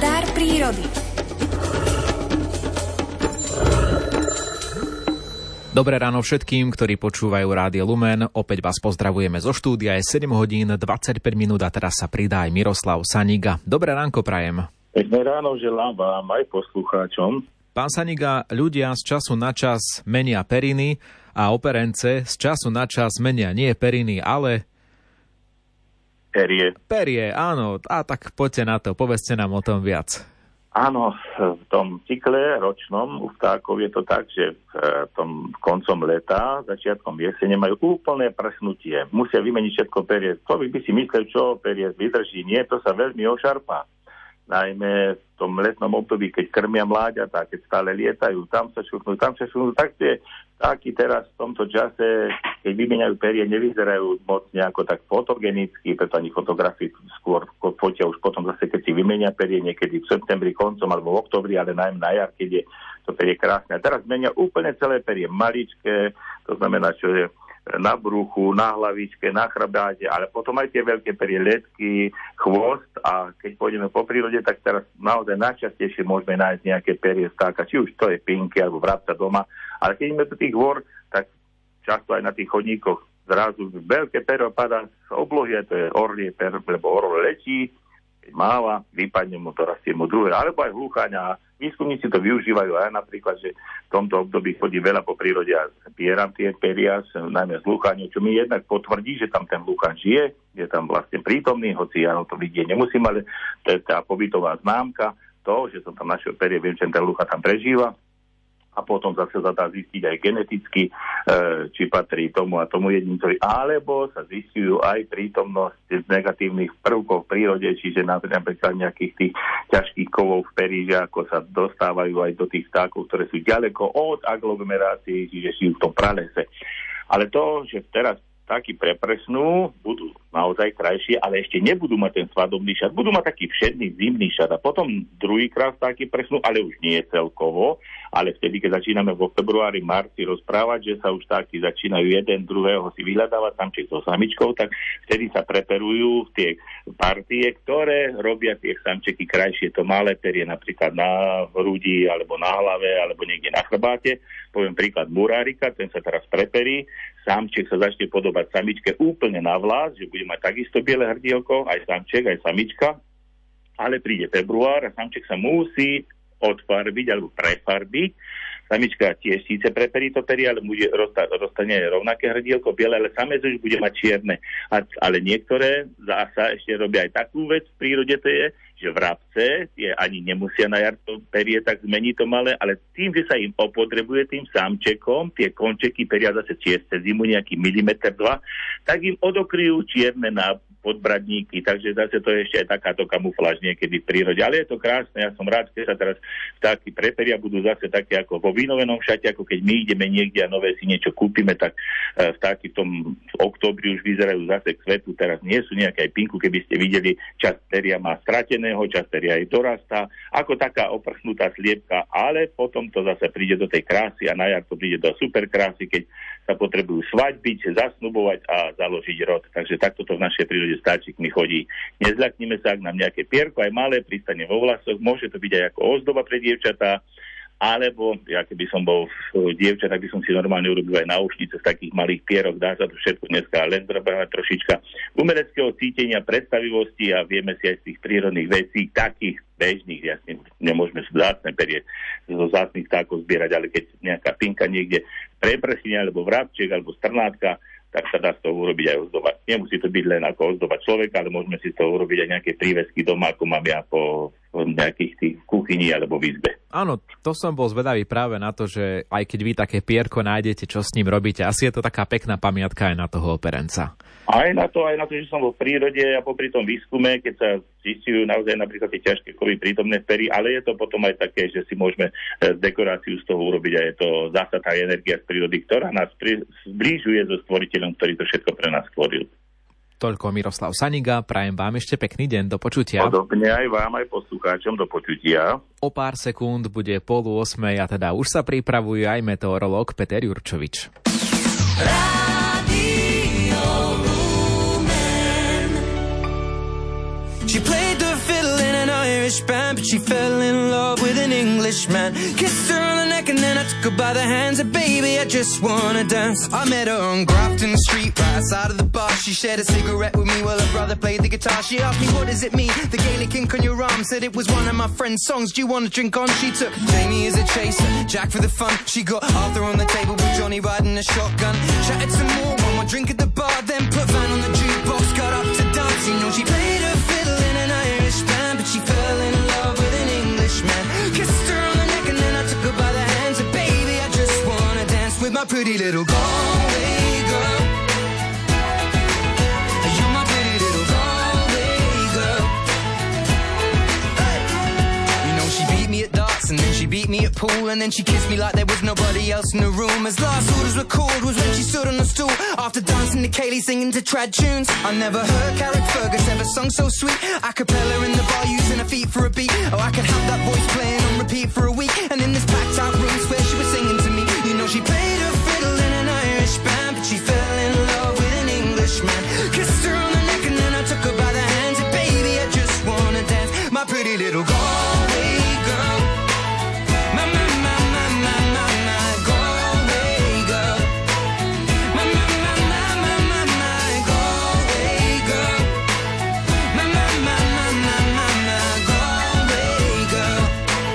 kalendár prírody. Dobré ráno všetkým, ktorí počúvajú Rádio Lumen. Opäť vás pozdravujeme zo štúdia. Je 7 hodín 25 minút a teraz sa pridá aj Miroslav Saniga. Dobré ránko prajem. Pekné ráno želám vám aj poslucháčom. Pán Saniga, ľudia z času na čas menia periny a operence z času na čas menia nie periny, ale... Perie, áno. A tak poďte na to, povedzte nám o tom viac. Áno, v tom cykle ročnom u vtákov je to tak, že v tom koncom leta, začiatkom jesene majú úplné prsnutie. Musia vymeniť všetko perie. Človek by si myslel, čo perie vydrží. Nie, to sa veľmi ošarpá. Najmä v tom letnom období, keď krmia mláďatá, keď stále lietajú, tam sa šuchnú, tak tie vtáky teraz v tomto čase, keď vymeniajú perie, nevyzerajú moc nejako tak fotogenicky, preto ani fotografii skôr fotia už potom zase, keď si vymenia perie, niekedy v septembri koncom alebo v oktobri, ale najmä na jar, keď je to perie krásne. A teraz menia úplne celé perie, maličké, to znamená, čo je na bruchu, na hlavičke, na chrbáte, ale potom aj tie veľké perie, letky, chvost, a keď pôjdeme po prírode, tak teraz naozaj najčastejšie môžeme nájsť nejaké perie vtáka, či už to je pinky alebo vrabca doma, ale keď ideme do tých hôr, tak často aj na tých chodníkoch zrazu veľké pero padá z oblohy, to je orlie per, lebo orol letí, keď máva, vypadne mu to, rastie mu druhé, alebo aj hlucháňa. Výskumníci to využívajú aj napríklad, že v tomto období chodí veľa po prírode a zbieram tie peria, najmä z hlucháňou, čo mi jednak potvrdí, že tam ten hlucháň žije, je tam vlastne prítomný, hoci ja to vidieť nemusím, ale to je tá pobytová známka toho, že som tam našiel perie, viem, že ten hluchá tam prežíva. A potom zase sa dá zistiť aj geneticky, či patrí tomu a tomu jedincovi, alebo sa zistujú aj prítomnosť negatívnych prvkov v prírode, čiže napríklad nejakých tých ťažkých kovov v perí, že ako sa dostávajú aj do tých vtákov, ktoré sú ďaleko od aglomerácií, čiže sú v tom pralese. Ale to, že teraz takí prepresnú, budú naozaj krajšie, ale ešte nebudú mať ten svadobný šat, budú mať taký všedný zimný šat a potom druhýkrát taký presnú, ale už nie celkovo, ale vtedy, keď začíname vo februári, marci rozprávať, že sa už takí začínajú jeden druhého si vyhľadávať samček so samičkou, tak vtedy sa preperujú tie partie, ktoré robia tie samčeky krajšie, to malé perie napríklad na hrudi, alebo na hlave, alebo niekde na chrbáte. Poviem príklad murárika, ten sa teraz preperí, samček sa začne podobať samičke úplne na vlas, že bude mať takisto biele hrdielko, aj samček, aj samička, ale príde február a samček sa musí odfarbiť alebo prefarbiť. Samička tiež síce preperí to perie, ale rozstane rovnaké hrdielko biele, ale samec už bude mať čierne. Ale niektoré zasa ešte robia aj takú vec v prírode, to je, že vrabce ani nemusia na jar to perie tak zmeniť to malé, ale tým, že sa im opotrebuje tým samčekom, tie končeky peria zase cez zimu nejaký milimeter, 2, tak im odokryjú čierne na podbradníky, takže zase to je ešte aj takáto kamufláž niekedy v prírode. Ale je to krásne, ja som rád, že sa teraz vtáky preperia, budú zase také ako vo vynovenom šate, ako keď my ideme niekde a nové si niečo kúpime, tak vtáky v tom októbri už vyzerajú zase k svetu, teraz nie sú nejaké aj pinku, keby ste videli, časť peria má strateného, časť peria aj dorastá, ako taká oprchnutá sliepka, ale potom to zase príde do tej krásy a na jar to príde do super krásy, keď sa potrebujú svadbiť, zasnubovať a založiť rod. Takže takto to v našej prírode stáčikmi chodí. Nezľaknime sa, ak nám nejaké pierko, aj malé, pristane vo vlasoch, môže to byť aj ako ozdoba pre dievčatá, alebo, ja keby som bol dievča, tak by som si normálne urobil aj náušnice z takých malých pierok, dá sa to všetko dneska len zrobiť trošička umeleckého cítenia, predstavivosti a vieme si aj z tých prírodných vecí, takých bežných, jasne, nemôžeme vzácne perie zo vzácnych vtákov zbierať, ale keď nejaká pinka niekde prepršine, alebo vrabček, alebo strnátka, tak sa dá z toho urobiť aj ozdoba. Nemusí to byť len ako ozdoba človeka, ale môžeme si z toho urobiť aj nejaké prívesky doma, ako mám ja po nejakých tých kuchyni alebo v izbe. Áno, to som bol zvedavý práve na to, že aj keď vy také pierko nájdete, čo s ním robíte, asi je to taká pekná pamiatka aj na toho operenca. Aj na to, že som vo prírode a popri tom výskume, keď sa zistujú naozaj napríklad tie ťažké kovy prítomné v peri, ale je to potom aj také, že si môžeme dekoráciu z toho urobiť a je to zasa tá energia z prírody, ktorá nás zbližuje so stvoriteľom, ktorý to všetko pre nás stvoril. Toľko Miroslav Saniga, prajem vám ešte pekný deň, do počutia. Podobne aj vám, aj poslucháčom, do počutia. O pár sekúnd bude 7:30 a teda už sa pripravuje aj meteorológ Peter Jurčovič. She played the fiddle in an Irish Irish band, but she fell in love with an Englishman. Kissed her on the neck and then I took her by the hands. And baby, I just wanna dance. I met her on Grafton Street, right outside of the bar. She shared a cigarette with me while her brother played the guitar. She asked me, what does it mean, the Gaelic ink on your arm? Said it was one of my friend's songs. Do you want to drink on? She took Jamie as a chaser, Jack for the fun. She got Arthur on the table with Johnny riding a shotgun. Chatted some more, one more drink at the bar, then put Van on the jukebox, got up to dance. You know she played her fiddle in an Irish band, but she fell in love with an Englishman. Kissed her on the neck and then I took her by the hands. And baby, I just wanna dance with my pretty little Galway girl. You're my pretty little Galway girl. Hey. You know she beat me at darts and then she beat me at pool, and then she kissed me like there was nobody else in the room. As last orders were called was when she stood on the stool, after dancing to Kaylee, singing to trad tunes. I never heard Carrick Fergus ever sung so sweet. A cappella in the bar, using her feet for a beat. Oh, I could have that voice playing on repeat for a week. And in this packed out room where she was singing to me. You know she played her fiddle in an Irish band, but she fell in love with an Englishman. Kissed her on the neck and then I took her by the hands. And baby, I just wanna dance, my pretty little Galway girl. My Galway girl. My Galway girl. My Galway girl.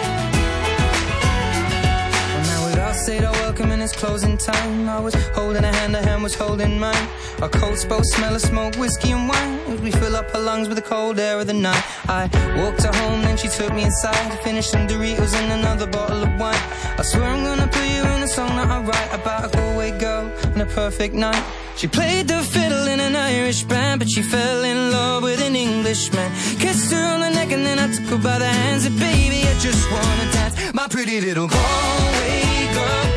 Well, now we'd all said our welcome and it's closing time. I was holding her hand was holding mine. Our coats both smell of smoke, whiskey and wine, as we fill up her lungs with the cold air of the night. I walked her home, then she took me inside, finished some Doritos and another bottle of wine. I swear I'm gonna put you in a song that I write about a Galway girl and a perfect night. She played the fiddle in an Irish band, but she fell in love with an Englishman. Kissed her on the neck and then I took her by the hands. And baby, I just wanna dance, my pretty little Galway girl.